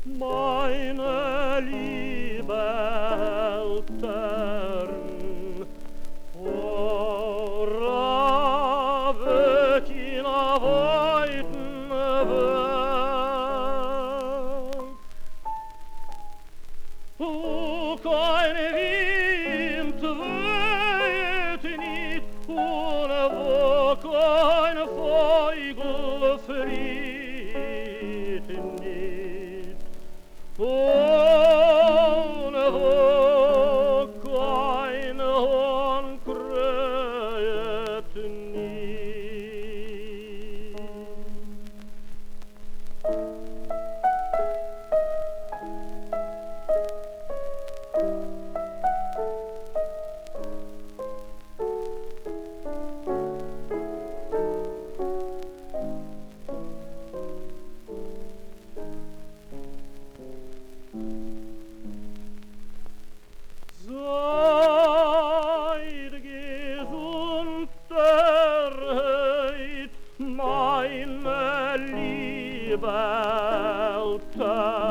meine liebe Eltern, ora vecchi na weiten Welt. O keine Wind weht nicht, ohne wo keine Vogel flieht nicht, ohne wo keine Horn kräht nicht. Seid gesund erhöht, meine liebe Eltern.